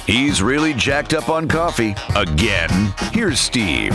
He's really jacked up on coffee again. Here's Steve.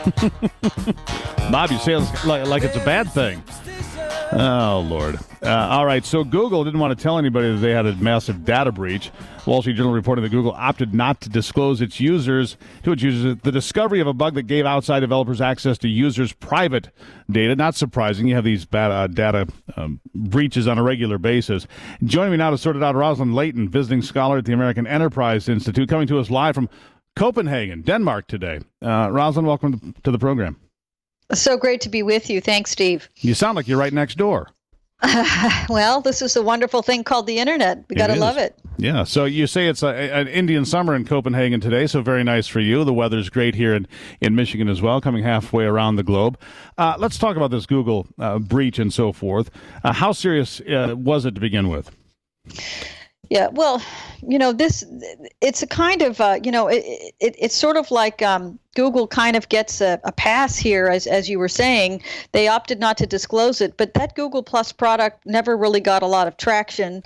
Bob, you say it like it's a bad thing. Oh, Lord. All right, so Google didn't want to tell anybody that they had a massive data breach. Wall Street Journal reported that Google opted not to disclose to its users the discovery of a bug that gave outside developers access to users' private data. Not surprising. You have these bad data breaches on a regular basis. Joining me now to sort it out, Rosalind Layton, visiting scholar at the American Enterprise Institute, coming to us live from Copenhagen, Denmark today. Rosalind, welcome to the program. So great to be with you. Thanks, Steve. You sound like you're right next door. Well, this is a wonderful thing called the internet. We got to love it. Yeah. So you say it's an Indian summer in Copenhagen today, so very nice for you. The weather's great here in Michigan as well, coming halfway around the globe. Let's talk about this Google breach and so forth. How serious was it to begin with? Yeah, well, it's a kind of, it's sort of like Google kind of gets a pass here, as you were saying. They opted not to disclose it, but that Google Plus product never really got a lot of traction.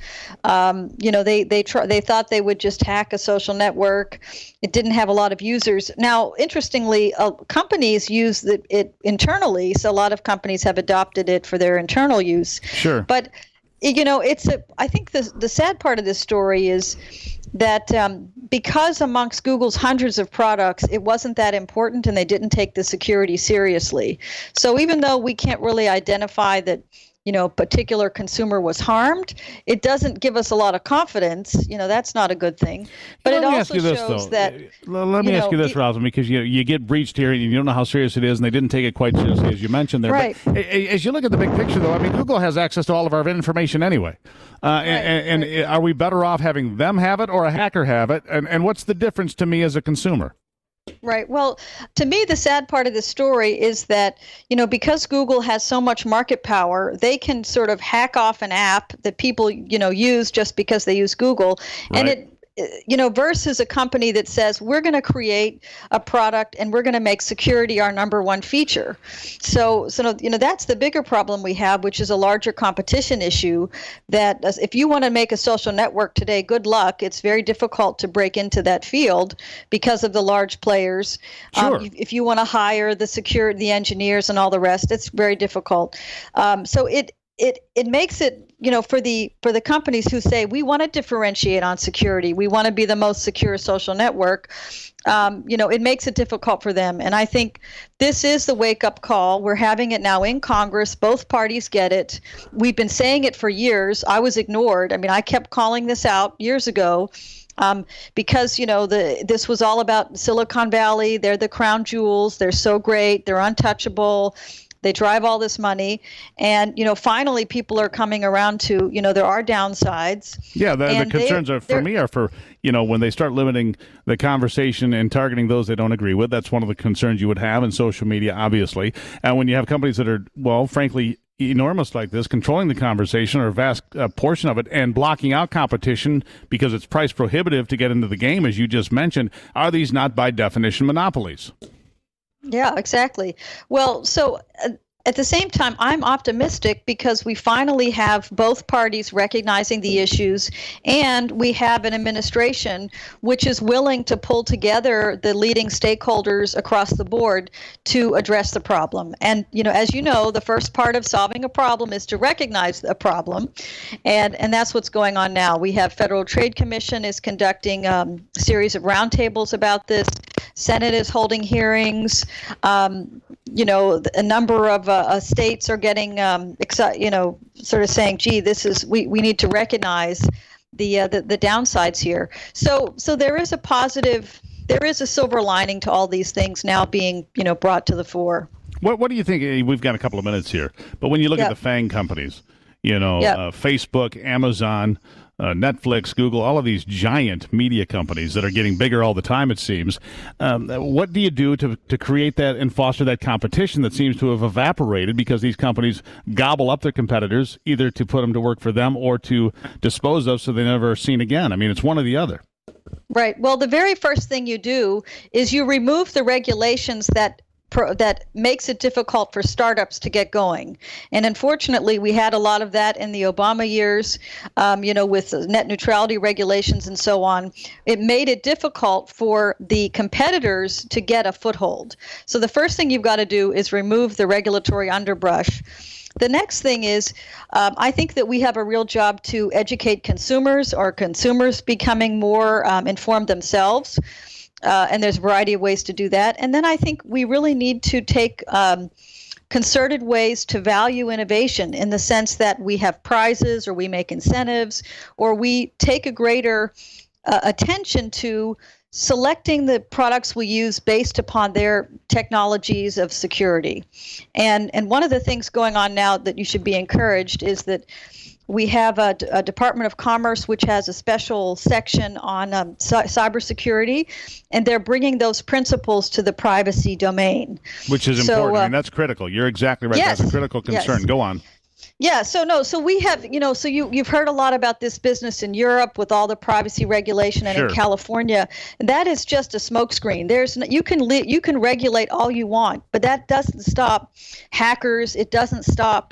They thought they would just hack a social network. It didn't have a lot of users. Now, interestingly, companies use it internally, so a lot of companies have adopted it for their internal use. Sure. But I think the sad part of this story is that because amongst Google's hundreds of products, it wasn't that important and they didn't take the security seriously. So even though we can't really identify that, a particular consumer was harmed, it doesn't give us a lot of confidence. That's not a good thing. But it also shows that. Let me ask you this, Rosalind, because you get breached here and you don't know how serious it is, and they didn't take it quite seriously, as you mentioned there. Right. But as you look at the big picture, though, Google has access to all of our information anyway. And are we better off having them have it or a hacker have it? And what's the difference to me as a consumer? Right. Well, to me, the sad part of this story is that, because Google has so much market power, they can sort of hack off an app that people, use just because they use Google. Right. And versus a company that says, we're going to create a product and we're going to make security our number one feature. So that's the bigger problem we have, which is a larger competition issue, that if you want to make a social network today, good luck. It's very difficult to break into that field because of the large players. Sure. If you want to hire the engineers and all the rest, it's very difficult. So it makes it, for the companies who say we want to differentiate on security, we want to be the most secure social network, it makes it difficult for them. And I think this is the wake-up call. We're having it now in Congress. Both parties get it. We've been saying it for years. I was ignored. I kept calling this out years ago. Because this was all about Silicon Valley. They're the crown jewels. They're so great. They're untouchable. They drive all this money, and finally people are coming around to there are downsides. Yeah, the concerns are for when they start limiting the conversation and targeting those they don't agree with. That's one of the concerns you would have in social media, obviously. And when you have companies that are, well, frankly, enormous like this, controlling the conversation or a vast portion of it and blocking out competition because it's price prohibitive to get into the game, as you just mentioned, are these not by definition monopolies? Yeah, exactly. Well, so at the same time, I'm optimistic because we finally have both parties recognizing the issues, and we have an administration which is willing to pull together the leading stakeholders across the board to address the problem. And, as you know, the first part of solving a problem is to recognize a problem. And that's what's going on now. We have Federal Trade Commission is conducting a series of roundtables about this. Senate is holding hearings. A number of states are getting, sort of saying, "Gee, we need to recognize the downsides here." So there is a silver lining to all these things now being, brought to the fore. What do you think? We've got a couple of minutes here, but when you look at the FANG companies, Facebook, Amazon, Netflix, Google, all of these giant media companies that are getting bigger all the time, it seems. What do you do to create that and foster that competition that seems to have evaporated because these companies gobble up their competitors, either to put them to work for them or to dispose of so they're never seen again? It's one or the other. Right. Well, the very first thing you do is you remove the regulations that that makes it difficult for startups to get going. And unfortunately, we had a lot of that in the Obama years, with net neutrality regulations and so on. It made it difficult for the competitors to get a foothold. So the first thing you've got to do is remove the regulatory underbrush. The next thing is, I think that we have a real job to educate consumers, or consumers becoming more informed themselves. And there's a variety of ways to do that. And then I think we really need to take concerted ways to value innovation, in the sense that we have prizes, or we make incentives, or we take a greater attention to selecting the products we use based upon their technologies of security. And one of the things going on now that you should be encouraged is that we have a Department of Commerce which has a special section on cybersecurity, and they're bringing those principles to the privacy domain. Which is important. I mean, that's critical. You're exactly right. Yes, that's a critical concern. yes. Go on. Yeah, so we have, so you've heard a lot about this business in Europe with all the privacy regulation, and Sure. in California, and that is just a smokescreen. You can regulate all you want, but that doesn't stop hackers. It doesn't stop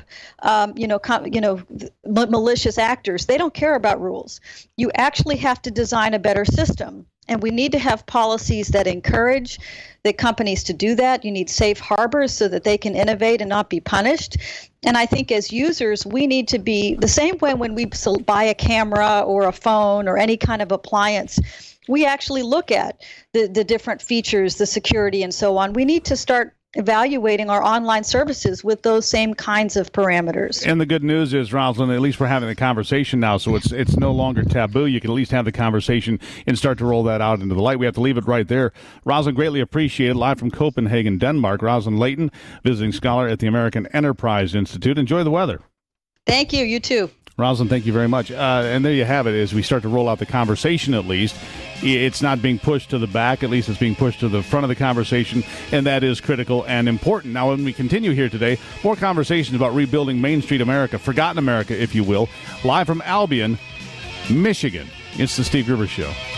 malicious actors. They don't care about rules. You actually have to design a better system. And we need to have policies that encourage the companies to do that. You need safe harbors so that they can innovate and not be punished. And I think as users, we need to be the same way when we buy a camera or a phone or any kind of appliance. We actually look at the different features, the security, and so on. We need to start evaluating our online services with those same kinds of parameters. And the good news is, Rosalind, at least we're having the conversation now, so it's no longer taboo. You can at least have the conversation and start to roll that out into the light. We have to leave it right there. Rosalind, greatly appreciated. Live from Copenhagen, Denmark, Rosalind Layton, visiting scholar at the American Enterprise Institute. Enjoy the weather. Thank you. You too. Rosalind, thank you very much. And there you have it. As we start to roll out the conversation, at least, it's not being pushed to the back. At least it's being pushed to the front of the conversation, and that is critical and important. Now, when we continue here today, more conversations about rebuilding Main Street America, forgotten America, if you will, live from Albion, Michigan. It's the Steve Gruber Show.